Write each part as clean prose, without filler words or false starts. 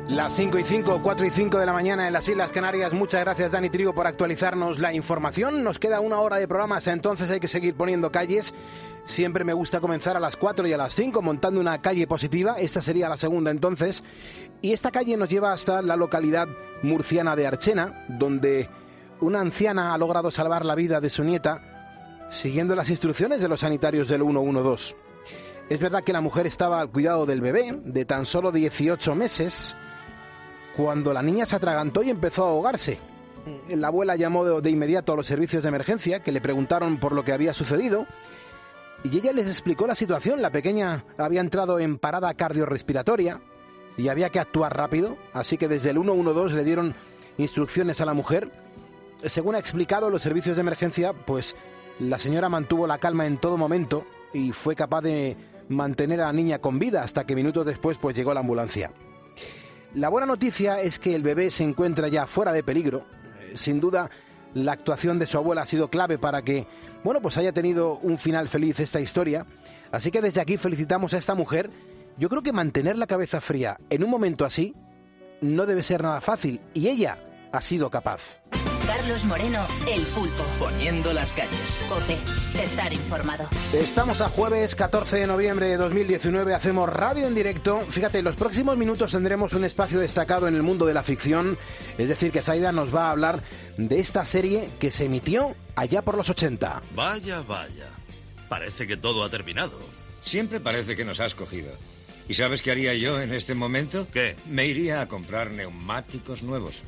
Las 5:05, 4:05 de la mañana en las Islas Canarias. Muchas gracias, Dani Trigo, por actualizarnos la información. Nos queda una hora de programa, hasta entonces hay que seguir poniendo calles. Siempre me gusta comenzar a las 4 y a las 5 montando una calle positiva. Esta sería la segunda entonces. Y esta calle nos lleva hasta la localidad murciana de Archena, donde una anciana ha logrado salvar la vida de su nieta siguiendo las instrucciones de los sanitarios del 112. Es verdad que la mujer estaba al cuidado del bebé, de tan solo 18 meses, cuando la niña se atragantó y empezó a ahogarse. La abuela llamó de inmediato a los servicios de emergencia, que le preguntaron por lo que había sucedido, y ella les explicó la situación. La pequeña había entrado en parada cardiorrespiratoria y había que actuar rápido, así que desde el 112 le dieron instrucciones a la mujer. Según ha explicado los servicios de emergencia, pues la señora mantuvo la calma en todo momento y fue capaz de mantener a la niña con vida hasta que minutos después pues llegó la ambulancia. La buena noticia es que el bebé se encuentra ya fuera de peligro. Sin duda, la actuación de su abuela ha sido clave para que, pues haya tenido un final feliz esta historia. Así que desde aquí felicitamos a esta mujer. Yo creo que mantener la cabeza fría en un momento así no debe ser nada fácil, y ella ha sido capaz. Carlos Moreno, El Pulpo. Poniendo las calles. COPE. Estar informado. Estamos a jueves 14 de noviembre de 2019. Hacemos radio en directo. Fíjate, en los próximos minutos tendremos un espacio destacado en el mundo de la ficción. Es decir, que Zaida nos va a hablar de esta serie que se emitió allá por los 80. Vaya. Parece que todo ha terminado. Siempre parece que nos has cogido. ¿Y sabes qué haría yo en este momento? ¿Qué? Me iría a comprar neumáticos nuevos.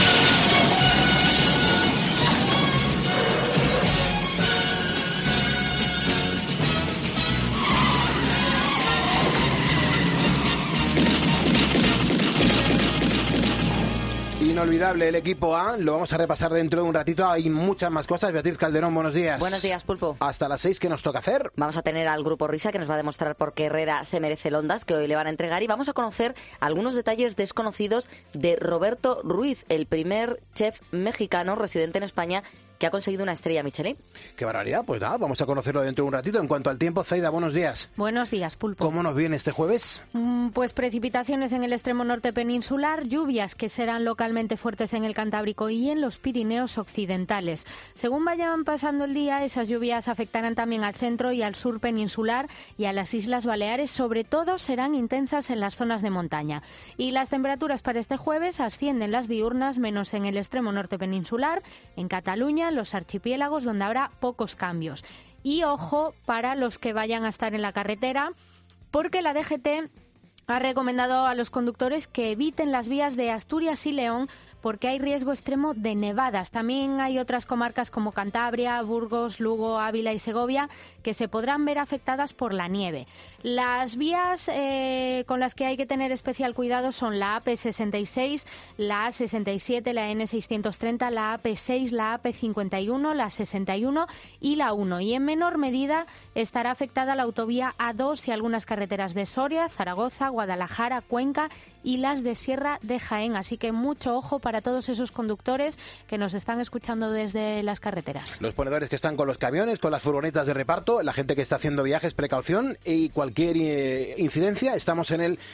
Inolvidable el equipo A, lo vamos a repasar dentro de un ratito. Hay muchas más cosas. Beatriz Calderón, buenos días. Buenos días, Pulpo. Hasta las 6, ¿qué nos toca hacer? Vamos a tener al Grupo Risa, que nos va a demostrar por qué Herrera se merece el Ondas, que hoy le van a entregar, y vamos a conocer algunos detalles desconocidos de Roberto Ruiz, el primer chef mexicano residente en España que ha conseguido una estrella Michelin. ¡Qué barbaridad! Pues nada, vamos a conocerlo dentro de un ratito. En cuanto al tiempo, Zaida, buenos días. Buenos días, Pulpo. ¿Cómo nos viene este jueves? Pues precipitaciones en el extremo norte peninsular, lluvias que serán localmente fuertes en el Cantábrico y en los Pirineos occidentales. Según vayan pasando el día, esas lluvias afectarán también al centro y al sur peninsular y a las Islas Baleares. Sobre todo serán intensas en las zonas de montaña. Y las temperaturas para este jueves ascienden las diurnas, menos en el extremo norte peninsular, en Cataluña, los archipiélagos, donde habrá pocos cambios. Y ojo para los que vayan a estar en la carretera, porque la DGT ha recomendado a los conductores que eviten las vías de Asturias y León porque hay riesgo extremo de nevadas. También hay otras comarcas como Cantabria, Burgos, Lugo, Ávila y Segovia que se podrán ver afectadas por la nieve. Las vías con las que hay que tener especial cuidado son la AP66, la A67, la N630, la AP6, la AP51, la 61 y la 1. Y en menor medida estará afectada la autovía A2 y algunas carreteras de Soria, Zaragoza, Guadalajara, Cuenca y las de Sierra de Jaén. Así que mucho ojo para todos esos conductores que nos están escuchando desde las carreteras. Los ponedores que están con los camiones, con las furgonetas de reparto, la gente que está haciendo viajes, precaución, y cualquier incidencia, estamos en el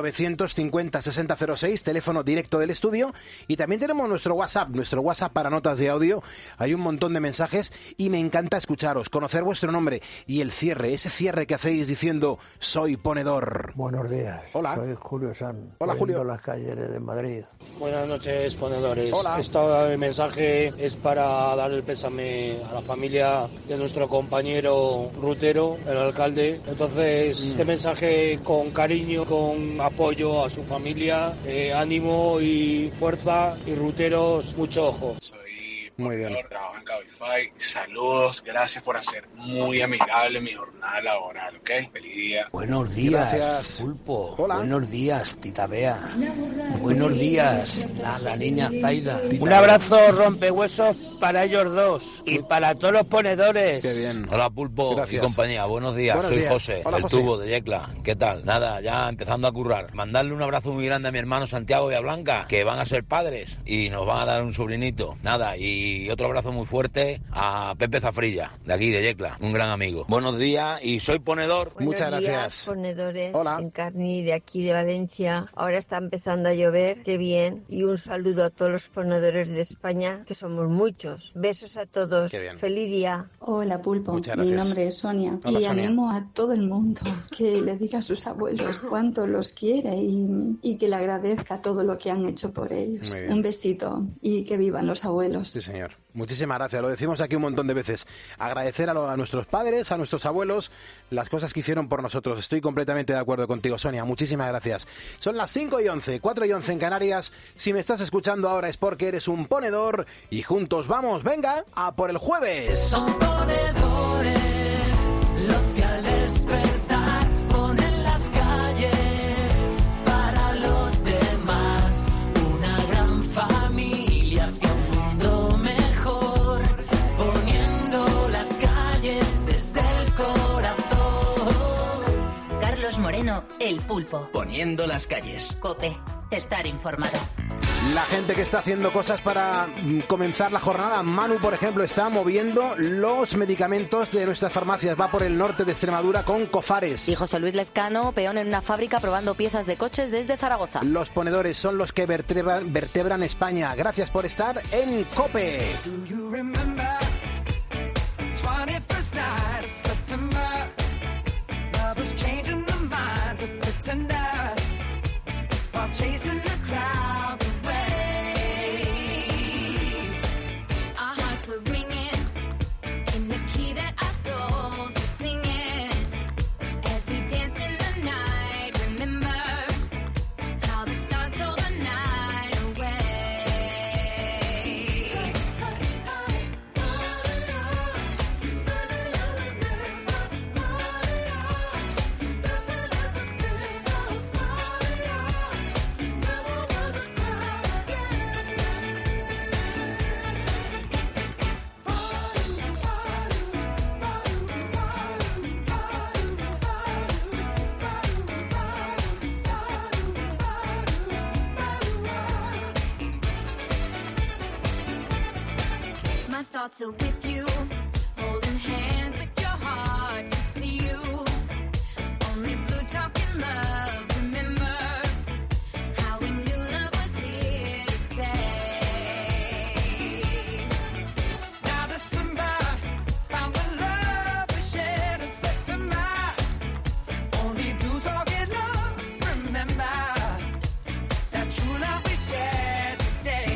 950-6006, teléfono directo del estudio, y también tenemos nuestro WhatsApp para notas de audio. Hay un montón de mensajes y me encanta escucharos, conocer vuestro nombre y el cierre, ese cierre que hacéis diciendo soy ponedor. Buenos días. Hola. Soy Julio San. Hola, Julio. Las calles de Madrid. Buenas noches, ponedores. Hola. Este mensaje es para dar el pésame a la familia de nuestro compañero Rutero, el alcalde. Entonces, este mensaje con cariño, con apoyo a su familia, ánimo y fuerza, y Ruteros, mucho ojo. Muy bien. Trabajo en Cabify. Saludos, gracias por hacer muy amigable mi jornada laboral, ¿ok? Feliz día. Buenos días, Gracias. Pulpo. Hola. Buenos días, Tita Bea. Buenos días, la niña Zaida. Un abrazo rompehuesos para ellos dos y para todos los ponedores. Qué bien. Hola, Pulpo. Gracias. Y compañía, buenos días. Buenos Soy días. José, Hola, el José. tubo de Yecla. ¿Qué tal? Nada, ya empezando a currar. Mandarle un abrazo muy grande a mi hermano Santiago y a Blanca, que van a ser padres y nos van a dar un sobrinito. Nada, y otro abrazo muy fuerte mandarle a Pepe Zafrilla, de aquí, de Yecla, un gran amigo. Buenos días y soy ponedor. Muchas Buenos días, gracias. ponedores. Hola. En Carni, de aquí de Valencia. Ahora está empezando a llover, qué bien. Y un saludo a todos los ponedores de España, que somos muchos. Besos a todos. Qué bien. Feliz día. Hola Pulpo, Muchas mi gracias. nombre es Sonia. Hola, Y Sonia. animo a todo el mundo que le diga a sus abuelos cuánto los quiere y que le agradezca todo lo que han hecho por ellos. Muy bien. Un besito y que vivan los abuelos. Sí, señor. Muchísimas gracias. Lo decimos aquí un montón de veces. Agradecer a nuestros padres, a nuestros abuelos, las cosas que hicieron por nosotros. Estoy completamente de acuerdo contigo, Sonia. Muchísimas gracias. Son las 5:11, 4:11 en Canarias. Si me estás escuchando ahora es porque eres un ponedor y juntos vamos, venga, a por el jueves. Son ponedores los que al despertar ponen las calles para los demás. Una gran familia hacia un mundo mejor, poniendo las calles desde el corazón. Carlos Moreno, El Pulpo. Poniendo las calles. COPE. Estar informado. La gente que está haciendo cosas para comenzar la jornada. Manu, por ejemplo, está moviendo los medicamentos de nuestras farmacias. Va por el norte de Extremadura con Cofares. Y José Luis Lezcano, peón en una fábrica probando piezas de coches desde Zaragoza. Los ponedores son los que vertebran España. Gracias por estar en COPE. Do you remember 21st night of September? Love was changing the minds of pretenders while chasing the clouds away. Our hearts were ringing in the key that our souls were singing as we danced in the night. Remember how the stars stole the night away. My thoughts are with you, holding hands with your heart to see you. Only blue talking love, remember how we knew love was here to stay. Now December found the love we shared in September. Only blue talking love, remember that true love we shared today.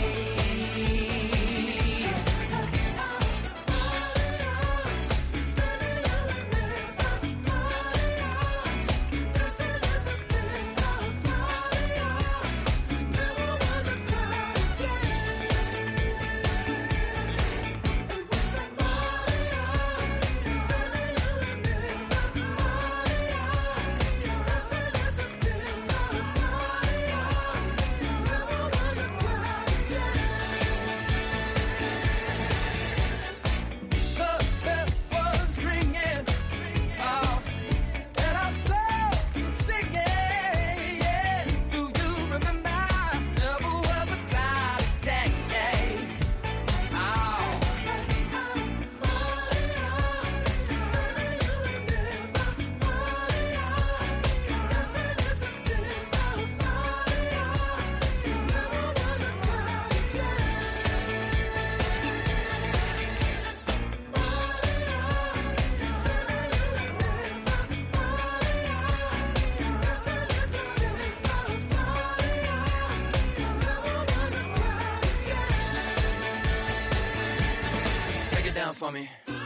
Break it down for me.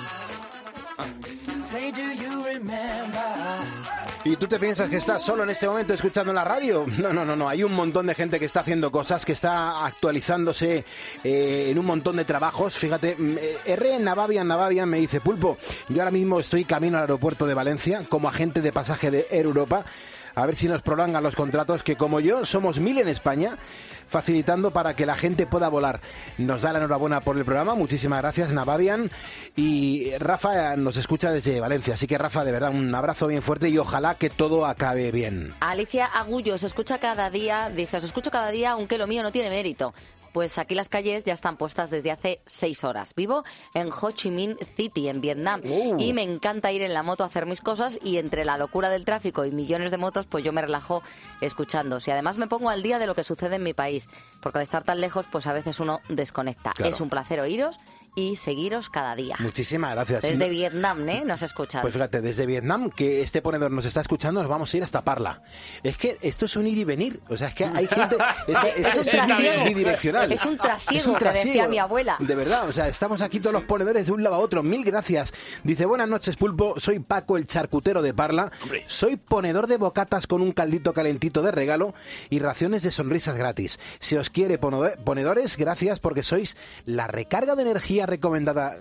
Say, do you remember? ¿Y tú te piensas que estás solo en este momento escuchando la radio? No. Hay un montón de gente que está haciendo cosas, que está actualizándose en un montón de trabajos. Fíjate, R. Navabian me dice: Pulpo, yo ahora mismo estoy camino al aeropuerto de Valencia como agente de pasaje de Air Europa. A ver si nos prolongan los contratos, que como yo somos 1000 en España, facilitando para que la gente pueda volar. Nos da la enhorabuena por el programa. Muchísimas gracias, Navabian. Y Rafa nos escucha desde Valencia. Así que, Rafa, de verdad, un abrazo bien fuerte y ojalá que todo acabe bien. Alicia Agullo, os escucha cada día, dice, os escucho cada día aunque lo mío no tiene mérito. Pues aquí las calles ya están puestas desde hace 6 horas. Vivo en Ho Chi Minh City, en Vietnam, y me encanta ir en la moto a hacer mis cosas, y entre la locura del tráfico y millones de motos, pues yo me relajo escuchando. Y además me pongo al día de lo que sucede en mi país, porque al estar tan lejos, pues a veces uno desconecta. Claro. Es un placer oíros y seguiros cada día. Muchísimas gracias. Desde Vietnam, ¿eh? Nos escuchan. Pues fíjate, desde Vietnam, que este ponedor nos está escuchando, nos vamos a ir hasta Parla. Es que esto es un ir y venir. O sea, es que hay gente... Es un trasiego. Bidireccional. Es un trasiego, que decía mi abuela. De verdad, o sea, estamos aquí todos los ponedores de un lado a otro. Mil gracias. Dice, buenas noches, Pulpo. Soy Paco, el charcutero de Parla. Hombre. Soy ponedor de bocatas con un caldito calentito de regalo y raciones de sonrisas gratis. Si os quiere, ponedores, gracias porque sois la recarga de energía recomendada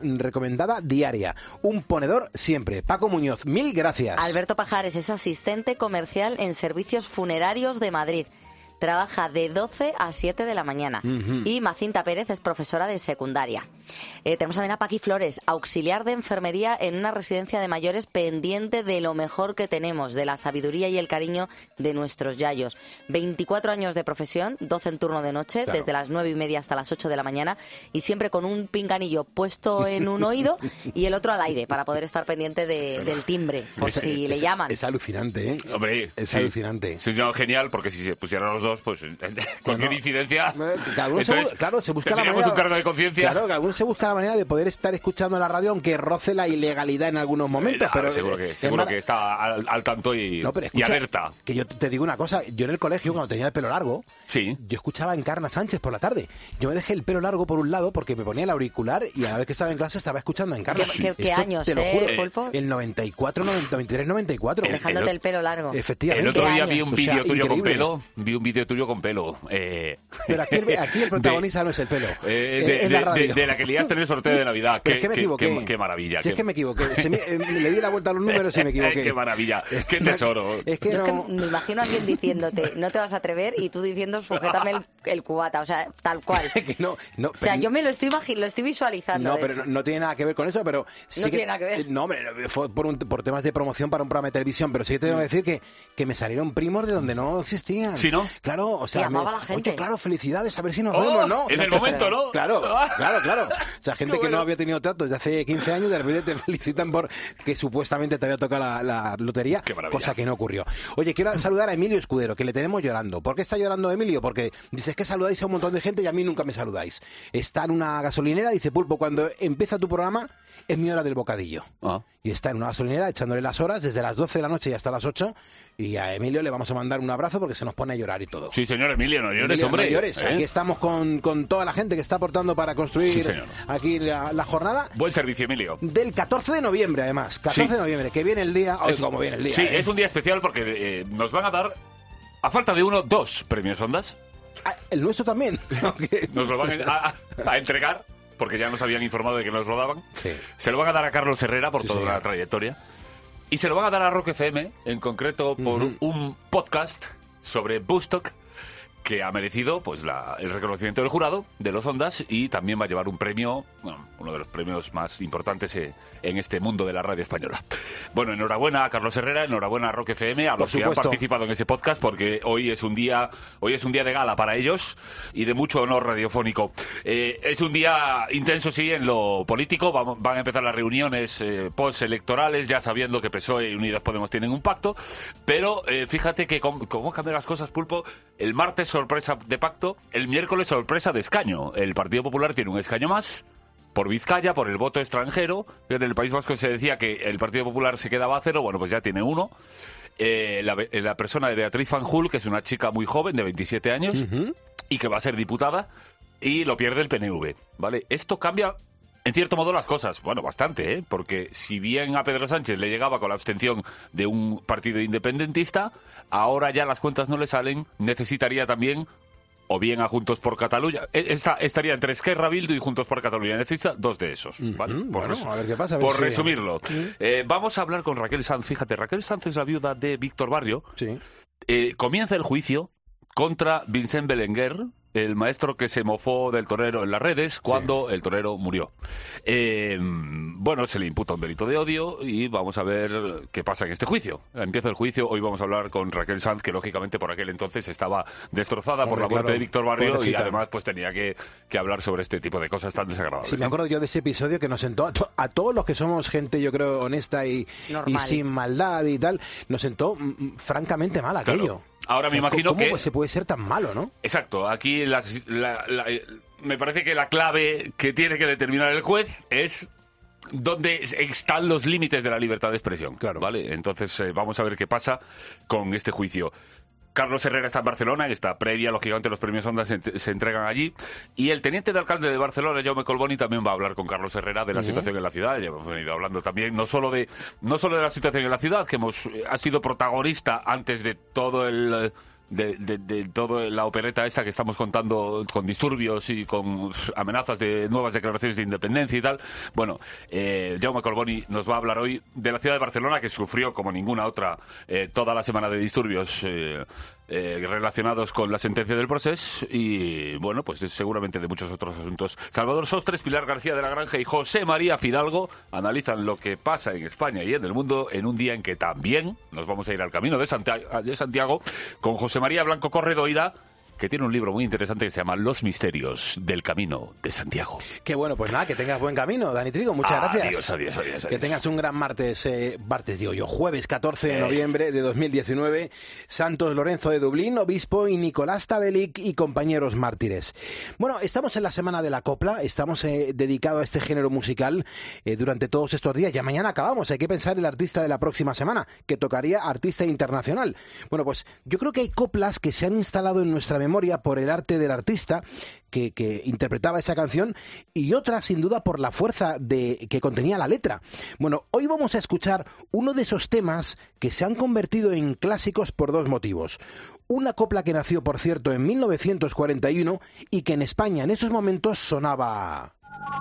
diaria. Un ponedor siempre. Paco Muñoz, mil gracias. Alberto Pajares es asistente comercial en Servicios Funerarios de Madrid. Trabaja de 12 a 7 de la mañana. Y Macinta Pérez es profesora de secundaria. Tenemos también a Paqui Flores, auxiliar de enfermería en una residencia de mayores, pendiente de lo mejor que tenemos, de la sabiduría y el cariño de nuestros yayos. 24 años de profesión, 12 en turno de noche, Claro. desde las 9:30 hasta las 8 de la mañana, y siempre con un pinganillo puesto en un oído y el otro al aire, para poder estar pendiente del timbre, por si le llaman. Es alucinante, ¿eh? Hombre, Es sí. alucinante. Sí, no, genial, porque si se pusieran los dos, pues cualquier incidencia... Cada uno se busca la tendríamos manera, un cargo de conciencia. Claro, cada uno se busca la manera de poder estar escuchando la radio, aunque roce la ilegalidad en algunos momentos. Pero seguro que está al tanto y escucha, alerta. Que yo te digo una cosa, yo en el colegio, cuando tenía el pelo largo, sí, yo escuchaba a Encarna Sánchez por la tarde. Yo me dejé el pelo largo por un lado porque me ponía el auricular y a la vez que estaba en clase estaba escuchando a Encarna. ¿Qué años, te lo juro, Pulpo? El 94, 93, 94. Dejándote el pelo largo. Efectivamente. El otro día vi O un sea, vídeo tuyo con increíble. pelo. Vi un vídeo tuyo con pelo. Pero aquí el protagonista no es el pelo. Es la radio. De la que liaste en el sorteo de Navidad. Pero es que me equivoqué. Qué maravilla. Si es que me equivoqué. Le di la vuelta a los números y me equivoqué. Qué maravilla. Qué tesoro. Yo es que me imagino a alguien diciéndote, no te vas a atrever, y tú diciendo, sujétame el cubata, o sea, tal cual. No, o sea, yo me lo estoy visualizando. No, de pero hecho. no tiene nada que ver con eso, pero sí No que, tiene nada que ver. No, hombre, fue por temas de promoción para un programa de televisión, pero sí que tengo que decir que me salieron primos de donde no existían. ¿Sí, no? Claro, o sea, Y amaba a la gente. Oye, claro, felicidades, a ver si nos Oh, vemos, ¿no? en el momento, ¿no? Claro. O sea, gente Qué que no bueno. había tenido tratos de hace 15 años, de repente te felicitan por que supuestamente te había tocado la lotería, Qué maravilla. cosa que no ocurrió. Oye, quiero saludar a Emilio Escudero, que le tenemos llorando. ¿Por qué está llorando Emilio? Porque dices que saludáis a un montón de gente y a mí nunca me saludáis. Está en una gasolinera, dice Pulpo, cuando empieza tu programa es mi hora del bocadillo. Y está en una gasolinera echándole las horas desde las 12 de la noche y hasta las 8. Y a Emilio le vamos a mandar un abrazo porque se nos pone a llorar y todo. Sí, señor Emilio, no llores, Emilio, hombre. no llores. Aquí estamos con toda la gente que está aportando para construir Sí, señor. aquí la jornada. Buen servicio, Emilio. Del 14 de noviembre, además. 14 Sí. de noviembre, que viene el día... Hoy como viene el día. Sí, ¿eh? es un día especial porque nos van a dar, a falta de uno, 2 premios Ondas. Ah, el nuestro también. Nos lo van a entregar, porque ya nos habían informado de que nos lo daban. Sí. Se lo van a dar a Carlos Herrera por Sí, toda señor. la trayectoria. Y se lo van a dar a Rock FM, en concreto por un podcast sobre Woodstock, que ha merecido pues el reconocimiento del jurado de los Ondas, y también va a llevar un premio, bueno, uno de los premios más importantes en este mundo de la radio española. Bueno, enhorabuena a Carlos Herrera, enhorabuena a Rock FM, a Por los que han supuesto. participado en ese podcast, porque hoy es un día de gala para ellos y de mucho honor radiofónico. Es un día intenso, sí, en lo político. Van a empezar las reuniones postelectorales, ya sabiendo que PSOE y Unidas Podemos tienen un pacto, pero fíjate que cómo cambian las cosas, Pulpo. El martes sorpresa de pacto, el miércoles sorpresa de escaño. El Partido Popular tiene un escaño más por Vizcaya, por el voto extranjero. En el País Vasco se decía que el Partido Popular se quedaba a 0, bueno, pues ya tiene 1. La persona de Beatriz Fanjul, que es una chica muy joven, de 27 años, y que va a ser diputada, y lo pierde el PNV, ¿vale? Esto cambia, en cierto modo, las cosas. Bueno, bastante, ¿eh? Porque si bien a Pedro Sánchez le llegaba con la abstención de un partido independentista, ahora ya las cuentas no le salen, necesitaría también o bien a Juntos por Cataluña. Estaría entre Esquerra, Bildu y Juntos por Cataluña. Necesita 2 de esos, ¿vale? Bueno, a ver qué pasa. A ver Por si- resumirlo, vamos a hablar con Raquel Sanz. Fíjate, Raquel Sanz es la viuda de Víctor Barrio. Sí. Comienza el juicio contra Vincent Belenguer, el maestro que se mofó del torero en las redes cuando el torero murió. Bueno, se le imputa un delito de odio y vamos a ver qué pasa en este juicio. Empieza el juicio, hoy vamos a hablar con Raquel Sanz, que lógicamente por aquel entonces estaba destrozada por la muerte de Víctor Barrio, pobrecita. Y además pues tenía que hablar sobre este tipo de cosas tan desagradables. Sí, me acuerdo yo de ese episodio que nos sentó a todos los que somos gente, yo creo, honesta y sin maldad y tal, nos sentó francamente mal aquello. Claro. Ahora me imagino ¿Cómo se puede ser tan malo, no? Exacto. Aquí me parece que la clave que tiene que determinar el juez es dónde están los límites de la libertad de expresión. Claro. ¿Vale? Entonces vamos a ver qué pasa con este juicio. Carlos Herrera está en Barcelona, está previa, lógicamente los premios Ondas se entregan allí, y el teniente de alcalde de Barcelona, Jaume Colboni, también va a hablar con Carlos Herrera de la situación en la ciudad. Ya hemos venido hablando también no solo de la situación en la ciudad, que ha sido protagonista antes de todo de toda la opereta esta que estamos contando, con disturbios y con amenazas de nuevas declaraciones de independencia y tal. Bueno, Jaume Colboni nos va a hablar hoy de la ciudad de Barcelona, que sufrió como ninguna otra toda la semana de disturbios relacionados con la sentencia del procés, y bueno, pues seguramente de muchos otros asuntos. Salvador Sostres, Pilar García de la Granja y José María Fidalgo analizan lo que pasa en España y en el mundo en un día en que también nos vamos a ir al Camino de Santiago con José María Blanco Corredoira, que tiene un libro muy interesante que se llama Los misterios del Camino de Santiago. Qué bueno, pues nada, que tengas buen camino, Dani Trigo, muchas gracias. Adiós. Que tengas un gran jueves 14 de noviembre de 2019, Santos Lorenzo de Dublín, obispo, y Nicolás Tabelic y compañeros mártires. Bueno, estamos en la Semana de la Copla, estamos dedicados a este género musical durante todos estos días. Ya mañana acabamos, hay que pensar el artista de la próxima semana, que tocaría artista internacional. Bueno, pues yo creo que hay coplas que se han instalado en nuestra memoria por el arte del artista que interpretaba esa canción, y otra sin duda por la fuerza que contenía la letra. Bueno, hoy vamos a escuchar uno de esos temas que se han convertido en clásicos por dos motivos. Una copla que nació, por cierto, en 1941 y que en España en esos momentos sonaba...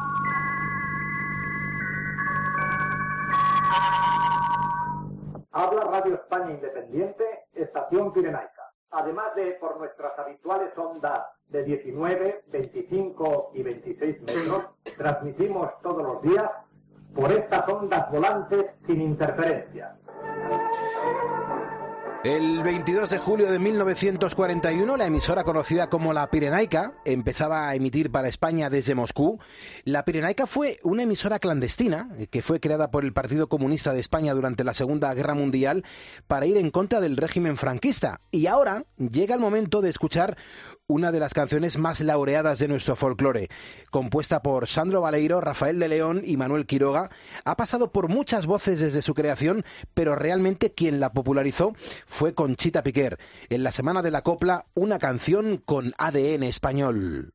Habla Radio España Independiente, Estación Pirenaica. Además de por nuestras habituales ondas de 19, 25 y 26 metros, transmitimos todos los días por estas ondas volantes sin interferencia. El 22 de julio de 1941, la emisora conocida como La Pirenaica empezaba a emitir para España desde Moscú. La Pirenaica fue una emisora clandestina que fue creada por el Partido Comunista de España durante la Segunda Guerra Mundial para ir en contra del régimen franquista. Y ahora llega el momento de escuchar una de las canciones más laureadas de nuestro folclore. Compuesta por Sandro Baleiro, Rafael de León y Manuel Quiroga, ha pasado por muchas voces desde su creación, pero realmente quien la popularizó fue Conchita Piquer. En la Semana de la Copla, una canción con ADN español.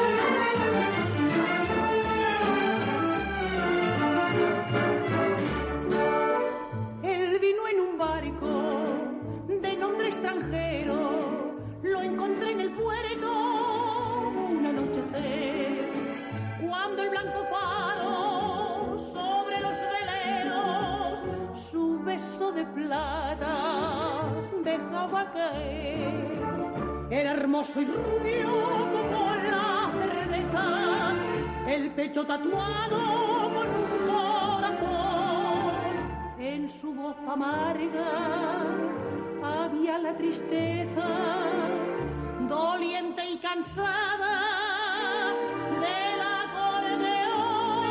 Él vino en un barco de nombre extranjero, lo encontré en el puerto un anochecer, cuando el blanco faro sobre los veleros su beso de plata dejaba caer. Era hermoso y rubio como la cerveza, el pecho tatuado con un corazón. En su voz amarga había la tristeza, doliente y cansada del acordeón.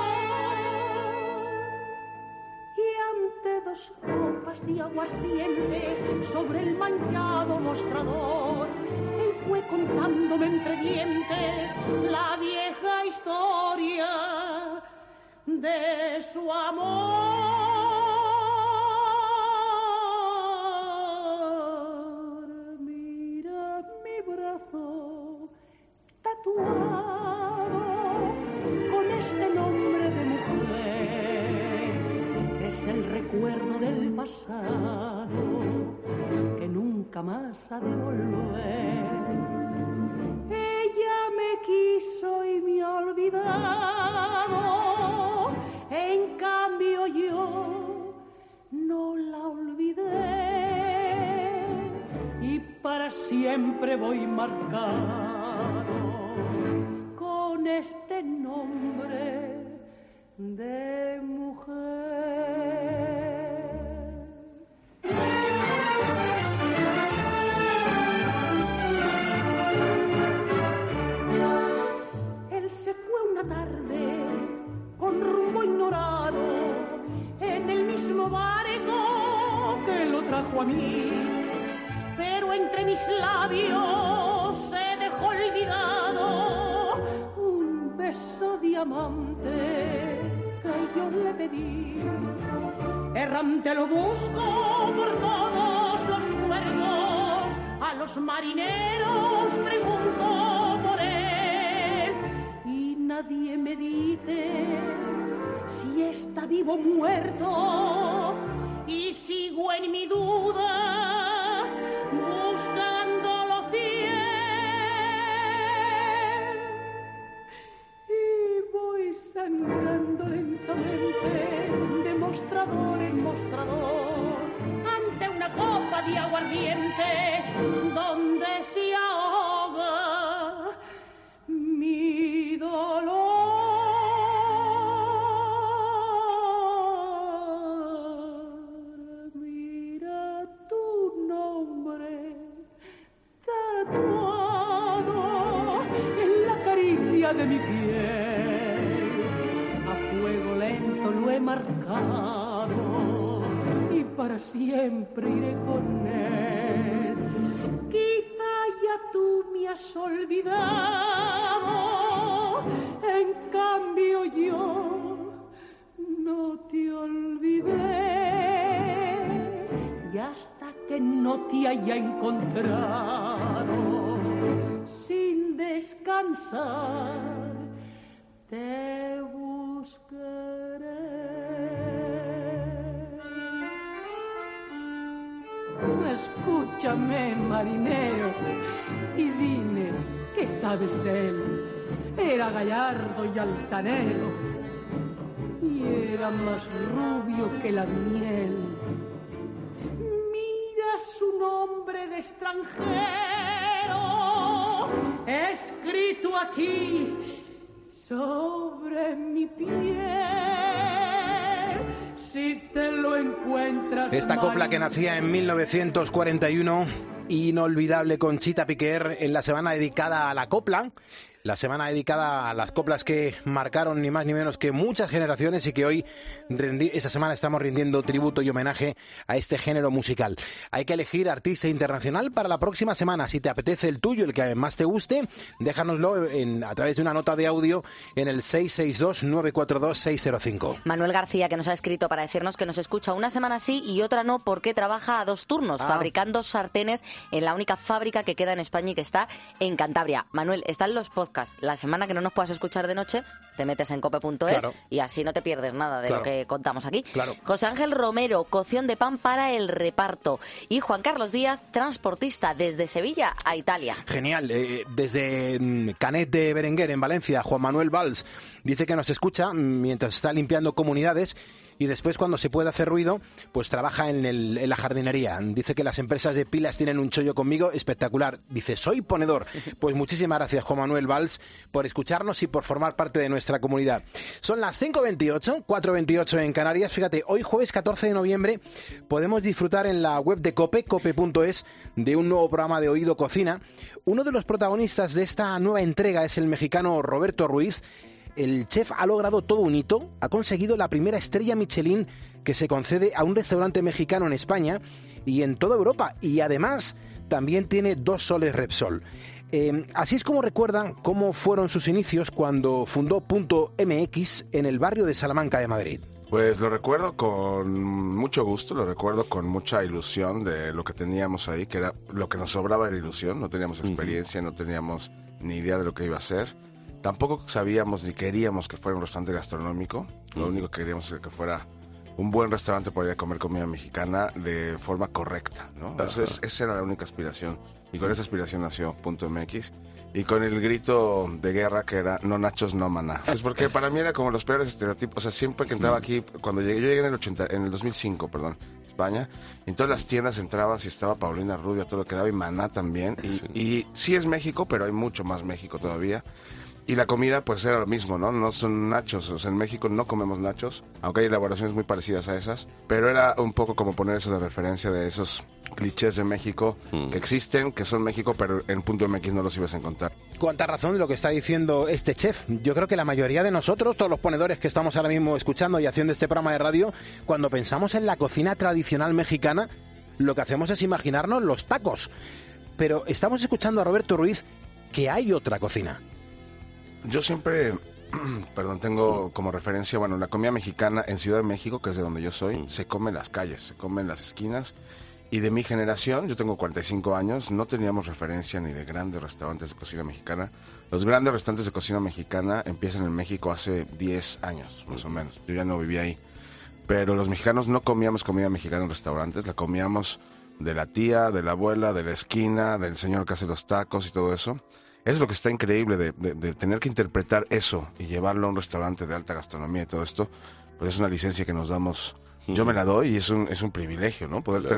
Y ante dos copas de aguardiente sobre el manchado mostrador, él fue contándome entre dientes la vieja historia de su amor. Tatuado con este nombre de mujer, es el recuerdo del pasado que nunca más ha de volver. Ella me quiso y me ha olvidado, en cambio yo no la olvidé, y para siempre voy marcado con este nombre de mujer. Él se fue una tarde con rumbo ignorado en el mismo barco que lo trajo a mí, pero entre mis labios se dejó olvidado un beso diamante que yo le pedí. Errante lo busco por todos los puertos, a los marineros pregunto por él y nadie me dice si está vivo o muerto, y sigo en mi duda buscándolo fiel, y voy sangrando lentamente de mostrador en mostrador ante una copa de aguardiente donde se ahoga mi dolor. Mira tu nombre tatuado en la caricia de mi piel, a fuego lento lo he marcado y para siempre iré con él. Quizá ya tú me has olvidado, en cambio yo no te olvidé, y hasta que no te haya encontrado sin descansar te buscaré. Escúchame, marinero, y dime qué sabes de él. Era gallardo y altanero, y era más rubio que la miel. Mira su nombre de extranjero, escrito aquí sobre mi piel. Si te lo encuentras, Esta copla que nacía en 1941, inolvidable, Conchita Piquer, en la semana dedicada a la copla, la semana dedicada a las coplas que marcaron ni más ni menos que muchas generaciones y que hoy, esta semana, estamos rindiendo tributo y homenaje a este género musical. Hay que elegir artista internacional para la próxima semana. Si te apetece el tuyo, el que más te guste, déjanoslo a través de una nota de audio en el 662-942-605. Manuel García, que nos ha escrito para decirnos que nos escucha una semana sí y otra no, porque trabaja a 2 turnos, fabricando sartenes en la única fábrica que queda en España y que está en Cantabria. Manuel, están los podcasts. La semana que no nos puedas escuchar de noche, te metes en cope.es, claro, y así no te pierdes nada de lo que contamos aquí. Claro. José Ángel Romero, cocción de pan para el reparto. Y Juan Carlos Díaz, transportista desde Sevilla a Italia. Genial. Desde Canet de Berenguer, en Valencia, Juan Manuel Valls dice que nos escucha mientras está limpiando comunidades. Y después, cuando se puede hacer ruido, pues trabaja en la jardinería. Dice que las empresas de pilas tienen un chollo conmigo espectacular. Dice, soy ponedor. Pues muchísimas gracias, Juan Manuel Valls, por escucharnos y por formar parte de nuestra comunidad. Son las 5:28, 4:28 en Canarias. Fíjate, hoy jueves 14 de noviembre podemos disfrutar en la web de COPE, cope.es, de un nuevo programa de Oído Cocina. Uno de los protagonistas de esta nueva entrega es el mexicano Roberto Ruiz. El chef ha logrado todo un hito, ha conseguido la primera estrella Michelin que se concede a un restaurante mexicano en España y en toda Europa, y además también tiene 2 soles Repsol. Así es como recuerda cómo fueron sus inicios cuando fundó Punto MX en el barrio de Salamanca de Madrid. Pues lo recuerdo con mucho gusto, lo recuerdo con mucha ilusión de lo que teníamos ahí, que era lo que nos sobraba, era ilusión, no teníamos experiencia, no teníamos ni idea de lo que iba a ser. Tampoco sabíamos ni queríamos que fuera un restaurante gastronómico. Lo único que queríamos era que fuera un buen restaurante para ir a comer comida mexicana de forma correcta, ¿no? Esa era la única aspiración. Y con esa aspiración nació Punto MX. Y con el grito de guerra que era, no nachos, no maná. Pues porque para mí era como los peores estereotipos. O sea, siempre que entraba aquí, cuando yo llegué en el 2005, perdón. España. En todas las tiendas entrabas y estaba Paulina Rubio, todo lo que daba, y Maná también. Y sí es México, pero hay mucho más México todavía. Y la comida pues era lo mismo, ¿no? No son nachos, o sea, en México no comemos nachos, aunque hay elaboraciones muy parecidas a esas, pero era un poco como poner eso de referencia de esos clichés de México que existen, que son México, pero en Punto MX no los ibas a encontrar. Cuánta razón de lo que está diciendo este chef. Yo creo que la mayoría de nosotros, todos los ponedores que estamos ahora mismo escuchando y haciendo este programa de radio, cuando pensamos en la cocina tradicional mexicana, lo que hacemos es imaginarnos los tacos. Pero estamos escuchando a Roberto Ruiz que hay otra cocina. Yo siempre, tengo como referencia, la comida mexicana en Ciudad de México, que es de donde yo soy, se come en las calles, se come en las esquinas. Y de mi generación, yo tengo 45 años, no teníamos referencia ni de grandes restaurantes de cocina mexicana. Los grandes restaurantes de cocina mexicana empiezan en México hace 10 años, más o menos. Yo ya no vivía ahí. Pero los mexicanos no comíamos comida mexicana en restaurantes, la comíamos de la tía, de la abuela, de la esquina, del señor que hace los tacos y todo eso. Eso es lo que está increíble de tener que interpretar eso y llevarlo a un restaurante de alta gastronomía y todo esto, pues es una licencia que nos damos. Yo me la doy y es un privilegio, ¿no? Poder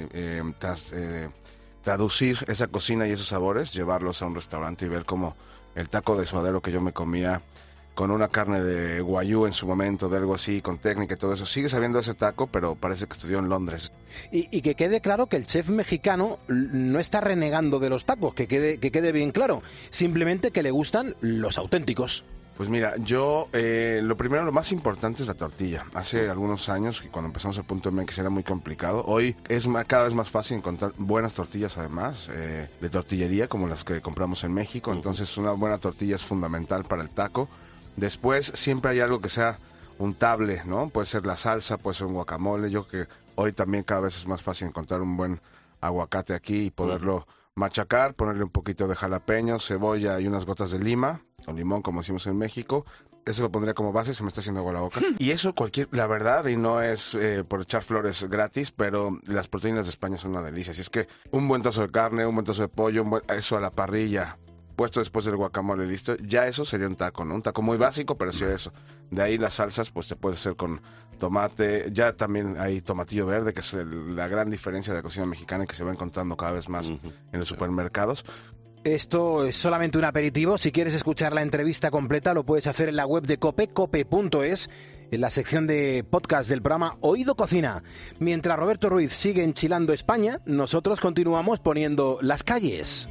traducir esa cocina y esos sabores, llevarlos a un restaurante y ver cómo el taco de suadero que yo me comía con una carne de guayú en su momento, de algo así, con técnica y todo eso. Sigue sabiendo ese taco, pero parece que estudió en Londres. Y que quede claro que el chef mexicano no está renegando de los tacos, que quede bien claro. Simplemente que le gustan los auténticos. Pues mira, yo lo más importante es la tortilla. Hace algunos años, que cuando empezamos el Punto MX era muy complicado. Hoy es cada vez más fácil encontrar buenas tortillas, además, de tortillería, como las que compramos en México. Entonces una buena tortilla es fundamental para el taco. Después siempre hay algo que sea untable, ¿no? Puede ser la salsa, puede ser un guacamole. Yo creo que hoy también cada vez es más fácil encontrar un buen aguacate aquí y poderlo machacar, ponerle un poquito de jalapeño, cebolla y unas gotas de lima o limón, como decimos en México. Eso lo pondría como base, se me está haciendo agua la boca. Y eso la verdad, y no es por echar flores gratis, pero las proteínas de España son una delicia. Si es que un buen trozo de carne, un buen trozo de pollo, eso a la parrilla, puesto después del guacamole, listo, ya eso sería un taco, ¿no? Un taco muy básico, pero sí eso. De ahí las salsas, pues se puede hacer con tomate, ya también hay tomatillo verde, que es la gran diferencia de la cocina mexicana que se va encontrando cada vez más en los supermercados. Esto es solamente un aperitivo. Si quieres escuchar la entrevista completa, lo puedes hacer en la web de COPE, cope.es, en la sección de podcast del programa Oído Cocina. Mientras Roberto Ruiz sigue enchilando España, nosotros continuamos poniendo las calles.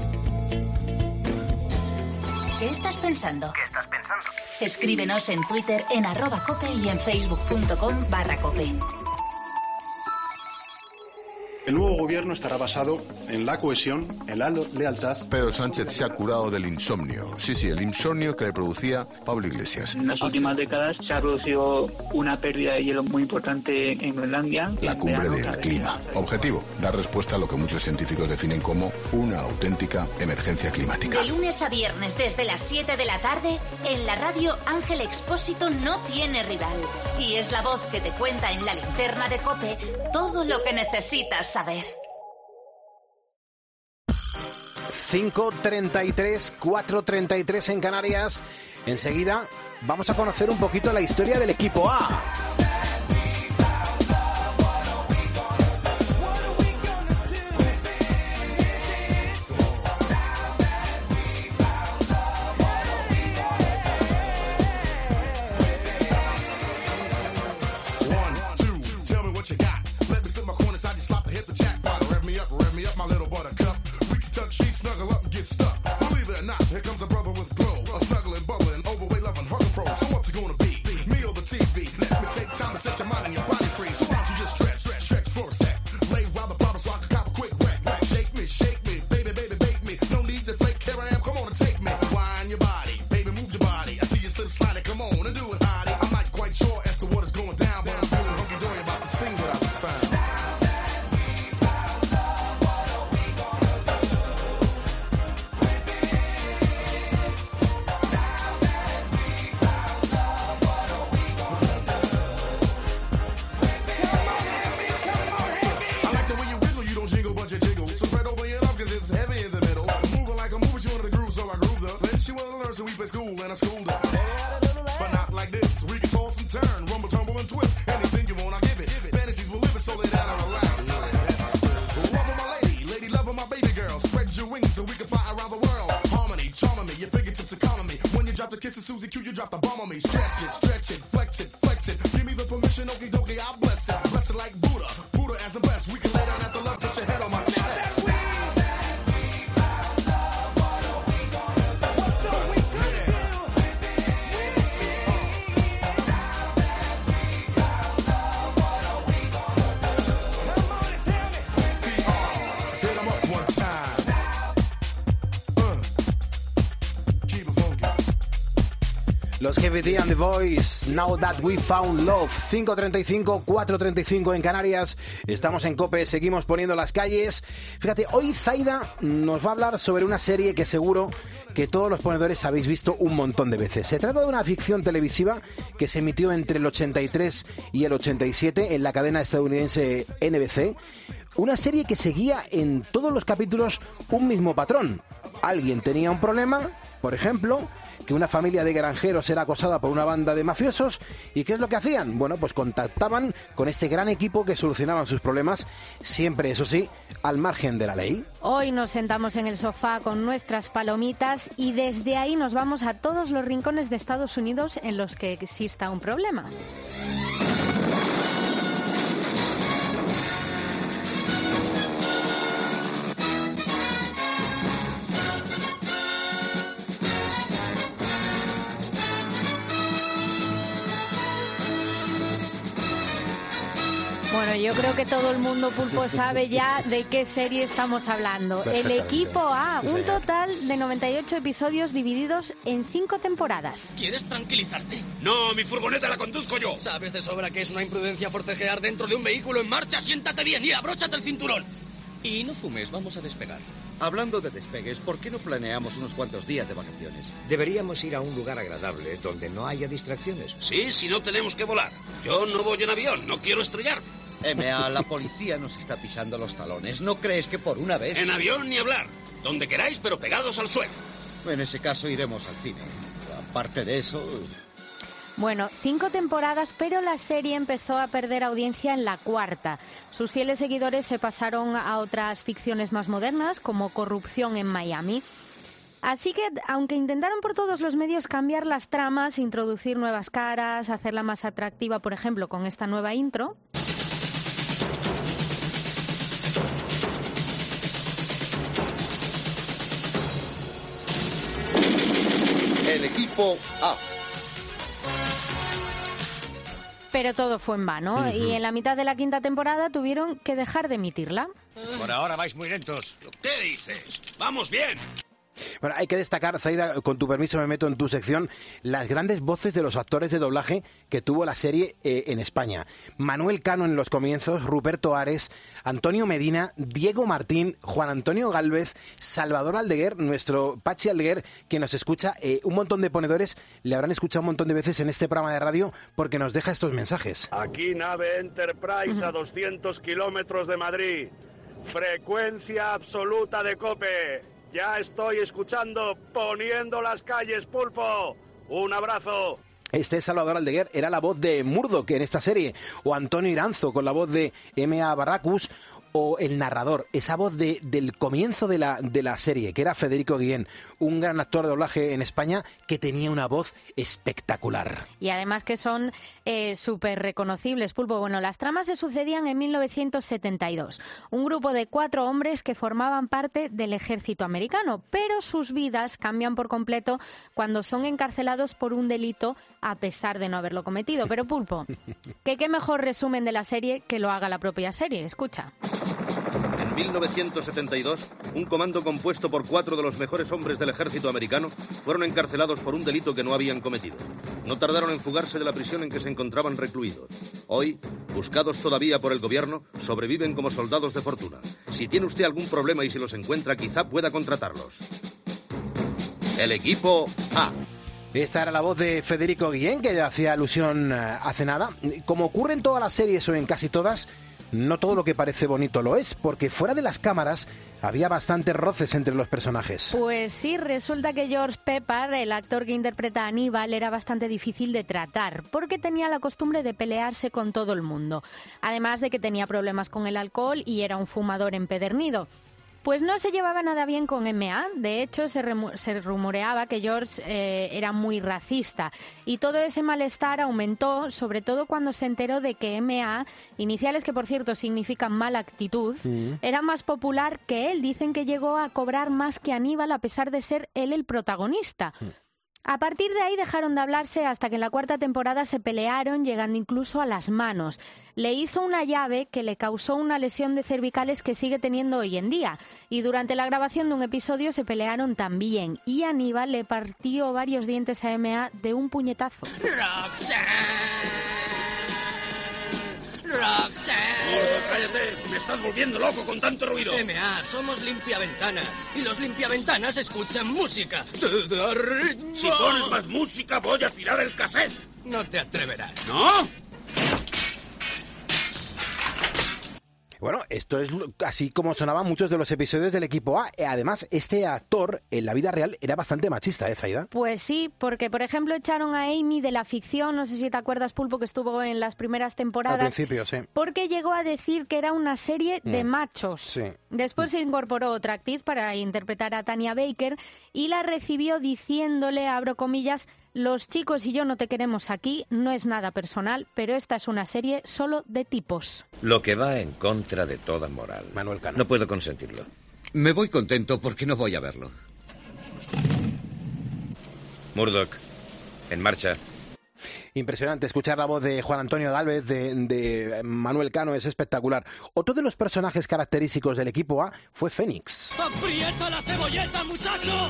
¿Qué estás pensando? Escríbenos en Twitter en @cope y en facebook.com/cope. El nuevo gobierno estará basado en la cohesión, en la lealtad. Pedro Sánchez se ha curado del insomnio. Sí, el insomnio que le producía Pablo Iglesias. En las últimas décadas se ha producido una pérdida de hielo muy importante en Groenlandia. La cumbre del clima. Objetivo, dar respuesta a lo que muchos científicos definen como una auténtica emergencia climática. De lunes a viernes desde las 7 de la tarde, en la radio Ángel Expósito no tiene rival. Y es la voz que te cuenta en la linterna de COPE todo lo que necesitas saber. 5:33, 4:33 en Canarias. Enseguida vamos a conocer un poquito la historia del equipo A. to kissing Susie Q, you drop the bomb on me. Stretch it, flex it, flex it. Give me the permission, okie dokie, I'll bless it. Bless it like Buddha, Buddha as the best. We can lay down at the love, put your head on my chest. Los GBT and The Voice, Now That We Found Love, 5:35, 4:35 en Canarias. Estamos en COPE, seguimos poniendo las calles. Fíjate, hoy Zaida nos va a hablar sobre una serie que seguro que todos los ponedores habéis visto un montón de veces. Se trata de una ficción televisiva que se emitió entre el 83 y el 87 en la cadena estadounidense NBC. Una serie que seguía en todos los capítulos un mismo patrón. Alguien tenía un problema, por ejemplo, que una familia de granjeros era acosada por una banda de mafiosos. ¿Y qué es lo que hacían? Bueno, pues contactaban con este gran equipo que solucionaban sus problemas, siempre, eso sí, al margen de la ley. Hoy nos sentamos en el sofá con nuestras palomitas y desde ahí nos vamos a todos los rincones de Estados Unidos en los que exista un problema. Bueno, yo creo que todo el mundo, Pulpo, sabe ya de qué serie estamos hablando. El Equipo A, un total de 98 episodios divididos en 5 temporadas. ¿Quieres tranquilizarte? No, mi furgoneta la conduzco yo. Sabes de sobra que es una imprudencia forcejear dentro de un vehículo en marcha. Siéntate bien y abróchate el cinturón. Y no fumes, vamos a despegar. Hablando de despegues, ¿por qué no planeamos unos cuantos días de vacaciones? Deberíamos ir a un lugar agradable donde no haya distracciones. Sí, si no tenemos que volar. Yo no voy en avión, no quiero estrellarme. M.A., la policía nos está pisando los talones. ¿No crees que por una vez...? En avión ni hablar. Donde queráis, pero pegados al suelo. En ese caso iremos al cine. Aparte de eso... Bueno, 5 temporadas, pero la serie empezó a perder audiencia en la 4ª. Sus fieles seguidores se pasaron a otras ficciones más modernas, como Corrupción en Miami. Así que, aunque intentaron por todos los medios cambiar las tramas, introducir nuevas caras, hacerla más atractiva, por ejemplo, con esta nueva intro... El Equipo A. Pero todo fue en vano y en la mitad de la 5ª temporada tuvieron que dejar de emitirla. Por ahora vais muy lentos. ¿Qué dices? ¡Vamos bien! Bueno, hay que destacar, Zaida, con tu permiso me meto en tu sección, las grandes voces de los actores de doblaje que tuvo la serie en España. Manuel Cano en los comienzos, Ruperto Ares, Antonio Medina, Diego Martín, Juan Antonio Gálvez, Salvador Aldeguer, nuestro Pachi Aldeguer, que nos escucha, un montón de ponedores le habrán escuchado un montón de veces en este programa de radio porque nos deja estos mensajes. Aquí nave Enterprise a 200 kilómetros de Madrid. Frecuencia absoluta de COPE. Ya estoy escuchando Poniendo las calles, Pulpo. Un abrazo. Este Salvador Aldeguer era la voz de Murdoch en esta serie, o Antonio Iranzo con la voz de M.A. Barracus, o el narrador, esa voz del comienzo de la serie, que era Federico Guillén, un gran actor de doblaje en España que tenía una voz espectacular. Y además que son súper reconocibles, Pulpo. Bueno, las tramas se sucedían en 1972. Un grupo de 4 hombres que formaban parte del ejército americano, pero sus vidas cambian por completo cuando son encarcelados por un delito a pesar de no haberlo cometido. Pero Pulpo, ¿qué mejor resumen de la serie que lo haga la propia serie? Escucha. En 1972, un comando compuesto por 4 de los mejores hombres del ejército americano fueron encarcelados por un delito que no habían cometido. No tardaron en fugarse de la prisión en que se encontraban recluidos. Hoy, buscados todavía por el gobierno, sobreviven como soldados de fortuna. Si tiene usted algún problema y si los encuentra, quizá pueda contratarlos. El Equipo A. Esta era la voz de Federico Guillén, que hacía alusión hace nada. Como ocurre en todas las series o en casi todas, no todo lo que parece bonito lo es, porque fuera de las cámaras había bastantes roces entre los personajes. Pues sí, resulta que George Peppard, el actor que interpreta a Aníbal, era bastante difícil de tratar, porque tenía la costumbre de pelearse con todo el mundo. Además de que tenía problemas con el alcohol y era un fumador empedernido. Pues no se llevaba nada bien con MA. De hecho, se rumoreaba que George era muy racista. Y todo ese malestar aumentó, sobre todo cuando se enteró de que MA, iniciales que por cierto significan mala actitud, era más popular que él. Dicen que llegó a cobrar más que Aníbal a pesar de ser él el protagonista. A partir de ahí dejaron de hablarse hasta que en la 4ª temporada se pelearon, llegando incluso a las manos. Le hizo una llave que le causó una lesión de cervicales que sigue teniendo hoy en día. Y durante la grabación de un episodio se pelearon también. Y Aníbal le partió varios dientes a MA de un puñetazo. Gordo, cállate. Me estás volviendo loco con tanto ruido. MA, somos limpiaventanas. Y los limpiaventanas escuchan música. Si pones más música, voy a tirar el cassette. No te atreverás. ¿No? Bueno, esto es así como sonaban muchos de los episodios del Equipo A. Además, este actor en la vida real era bastante machista, ¿eh, Zaida? Pues sí, porque por ejemplo echaron a Amy de la ficción, no sé si te acuerdas, Pulpo, que estuvo en las primeras temporadas. Al principio, sí. Porque llegó a decir que era una serie de machos. Sí. Después se incorporó otra actriz para interpretar a Tanya Baker y la recibió diciéndole, abro comillas, los chicos y yo no te queremos aquí, no es nada personal, pero esta es una serie solo de tipos. Lo que va en contra de toda moral. Manuel Cano. No puedo consentirlo. Me voy contento porque no voy a verlo. Murdoch, en marcha. Impresionante escuchar la voz de Juan Antonio Gálvez, de Manuel Cano, es espectacular. Otro de los personajes característicos del Equipo A fue Fénix. ¡Aprieta la cebolleta, muchacho!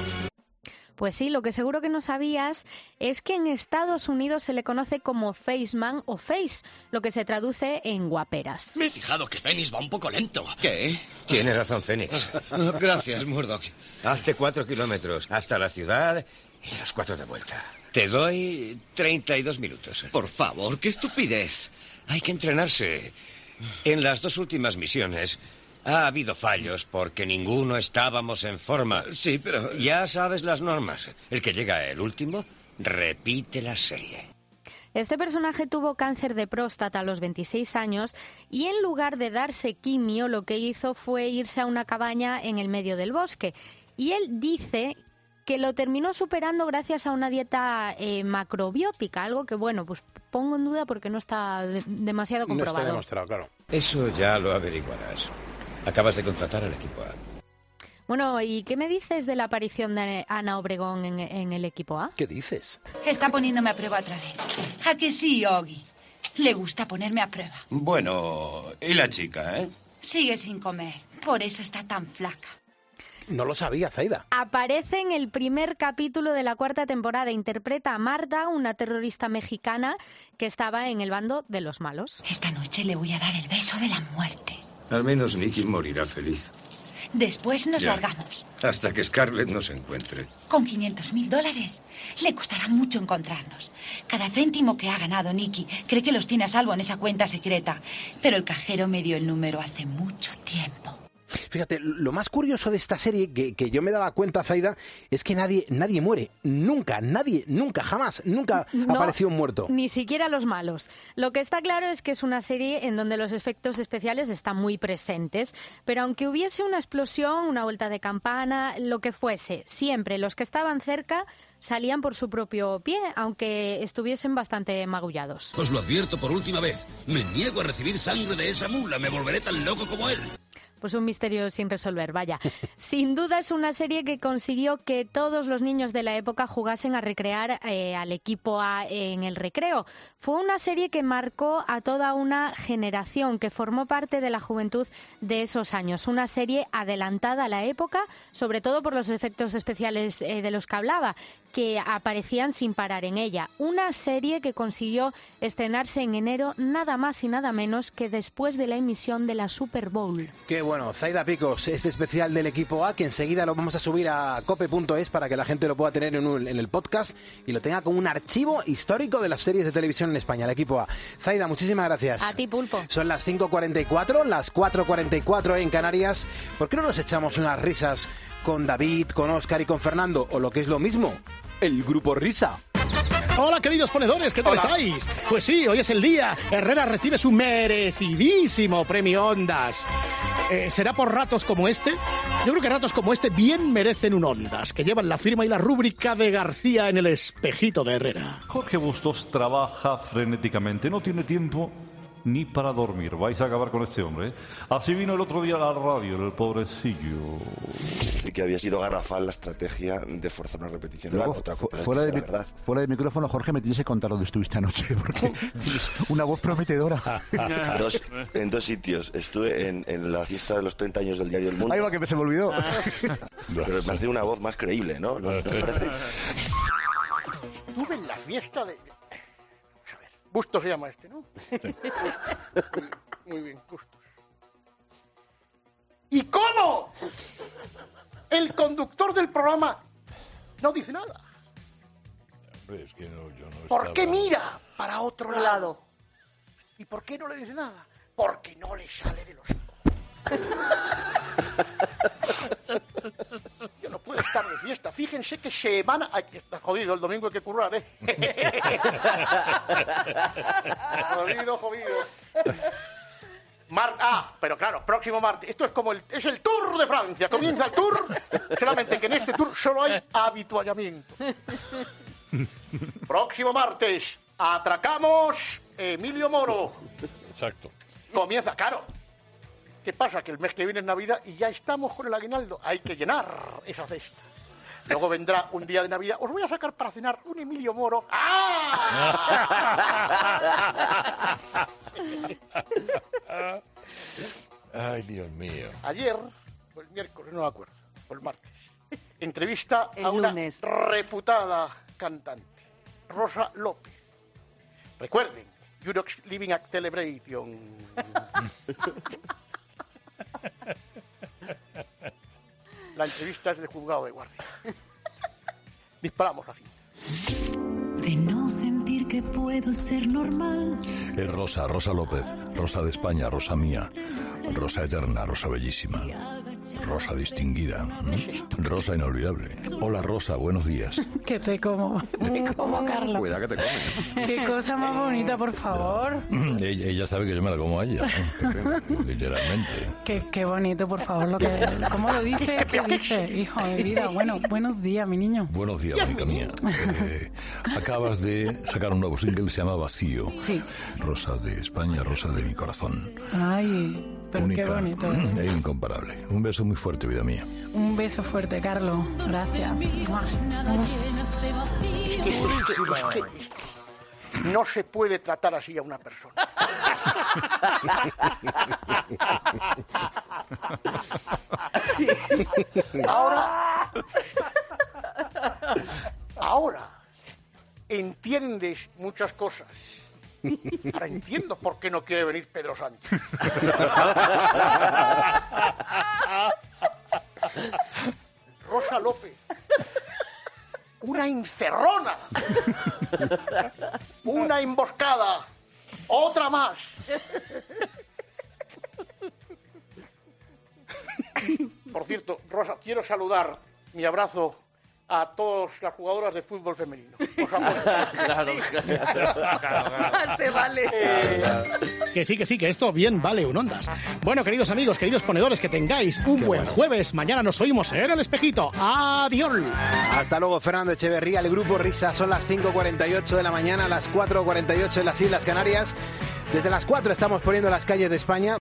Pues sí, lo que seguro que no sabías es que en Estados Unidos se le conoce como Faceman o Face, lo que se traduce en guaperas. Me he fijado que Fénix va un poco lento. ¿Qué? Tienes razón, Fénix. Gracias, Murdoch. Hazte 4 kilómetros hasta la ciudad y los 4 de vuelta. Te doy 32 minutos. Por favor, qué estupidez. Hay que entrenarse. En las 2 últimas misiones ha habido fallos porque ninguno estábamos en forma. Sí, pero... Ya sabes las normas. El que llega el último repite la serie. Este personaje tuvo cáncer de próstata a los 26 años y en lugar de darse quimio lo que hizo fue irse a una cabaña en el medio del bosque. Y él dice que lo terminó superando gracias a una dieta macrobiótica, algo que, bueno, pues pongo en duda porque no está demasiado comprobado. No está demostrado, claro. Eso ya lo averiguarás. Acabas de contratar al Equipo A. Bueno, ¿y qué me dices de la aparición de Ana Obregón en el Equipo A? ¿Qué dices? Está poniéndome a prueba otra vez. ¿A que sí, Ogi? Le gusta ponerme a prueba. Bueno, ¿y la chica, eh? Sigue sin comer. Por eso está tan flaca. No lo sabía, Zaida. Aparece en el primer capítulo de la 4ª temporada. Interpreta a Marta, una terrorista mexicana que estaba en el bando de los malos. Esta noche le voy a dar el beso de la muerte. Al menos Nicky morirá feliz. Después nos Ya. largamos. Hasta que Scarlett nos encuentre. Con $500,000 le costará mucho encontrarnos. Cada céntimo que ha ganado Nicky cree que los tiene a salvo en esa cuenta secreta. Pero el cajero me dio el número hace mucho tiempo. Fíjate, lo más curioso de esta serie, que yo me daba cuenta, Zaida, es que nadie muere. Nunca, jamás, nunca No, apareció un muerto. Ni siquiera los malos. Lo que está claro es que es una serie en donde los efectos especiales están muy presentes, pero aunque hubiese una explosión, una vuelta de campana, lo que fuese, siempre los que estaban cerca salían por su propio pie, aunque estuviesen bastante magullados. Os lo advierto por última vez. Me niego a recibir sangre de esa mula. Me volveré tan loco como él. Pues un misterio sin resolver, vaya. Sin duda es una serie que consiguió que todos los niños de la época jugasen a recrear al Equipo A en el recreo. Fue una serie que marcó a toda una generación, que formó parte de la juventud de esos años. Una serie adelantada a la época, sobre todo por los efectos especiales de los que hablaba, que aparecían sin parar en ella. Una serie que consiguió estrenarse en enero nada más y nada menos que después de la emisión de la Super Bowl. Qué bueno, Zaida Picos, este especial del Equipo A, que enseguida lo vamos a subir a cope.es para que la gente lo pueda tener en el podcast y lo tenga como un archivo histórico de las series de televisión en España, el Equipo A. Zaida, muchísimas gracias. A ti, Pulpo. Son las 5:44, las 4:44 en Canarias. ¿Por qué no nos echamos unas risas con David, con Óscar y con Fernando? O lo que es lo mismo, el Grupo Risa. Hola, queridos ponedores, ¿qué tal estáis? Pues sí, hoy es el día. Herrera recibe su merecidísimo premio Ondas. ¿Será por ratos como este? Yo creo que ratos como este bien merecen un Ondas, que llevan la firma y la rúbrica de García en el espejito de Herrera. Jorge Bustos trabaja frenéticamente, no tiene tiempo ni para dormir. Vais a acabar con este hombre, ¿eh? Así vino el otro día a la radio, el pobrecillo. Y que había sido garrafal la estrategia de forzar una repetición. Luego, fuera de micrófono, Jorge, me tienes que contar dónde estuviste anoche, porque tienes una voz prometedora. En dos sitios. Estuve en la fiesta de los 30 años del diario El Mundo. Ahí va, que se me olvidó. Pero me parece una voz más creíble, ¿no? ¿No te parece? Estuve en la fiesta de... Bustos se llama este, ¿no? Sí. Muy bien, Bustos. ¿Y cómo? El conductor del programa no dice nada. Hombre, es que yo no ¿Por qué mira para otro lado? ¿Y por qué no le dice nada? Porque no le sale de los ojos. Yo no puedo estar de fiesta. Fíjense que semana... Ay, que está jodido, el domingo hay que currar, ¿eh? Jodido. Pero claro, próximo martes. Esto es como es el Tour de Francia. Comienza el Tour, solamente que en este Tour solo hay habituallamiento. Próximo martes, atracamos Emilio Moro. Exacto. Comienza, claro. ¿Qué pasa? Que el mes que viene es Navidad y ya estamos con el aguinaldo. Hay que llenar esa cesta. Luego vendrá un día de Navidad. Os voy a sacar para cenar un Emilio Moro. ¡Ah! Ay, Dios mío. Ayer, o el miércoles, no me acuerdo, o el martes, entrevista a una reputada cantante, Rosa López. Recuerden, Eurox Living Act Celebration. La entrevista es de juzgado de guardia. Disparamos la cinta. De no sentir que puedo ser normal. Es Rosa López, Rosa de España, Rosa mía, Rosa eterna, Rosa bellísima, Rosa distinguida, Rosa inolvidable. Hola Rosa, buenos días. Que te como, Carlos. Cuidado que te comes. Qué cosa más bonita, por favor. Ella sabe que yo me la como a ella, literalmente. Qué bonito, por favor. ¿Cómo lo dice? ¿Qué dice? Hijo de vida. Bueno, buenos días, mi niño. Buenos días, bonita mía. Acabas de sacar un nuevo single que se llama Vacío. Sí. Rosa de España, Rosa de mi corazón. Ay, pero única, qué bonito. E incomparable. Un beso muy fuerte, vida mía. Un beso fuerte, Carlos. Gracias. Es que no se puede tratar así a una persona. Ahora entiendes muchas cosas. Ahora entiendo por qué no quiere venir Pedro Sánchez. Rosa López. Una encerrona. Una emboscada. Otra más. Por cierto, Rosa, quiero saludar mi abrazo a todas las jugadoras de fútbol femenino. Por favor. Claro. Se vale. Que sí, que esto bien vale un Ondas. Bueno, queridos amigos, queridos ponedores, que tengáis un buen jueves. Mañana nos oímos en El Espejito. Adiós. Hasta luego, Fernando Echeverría. El grupo Risa, son las 5:48 de la mañana, las 4:48 en las Islas Canarias. Desde las 4 estamos poniendo las calles de España.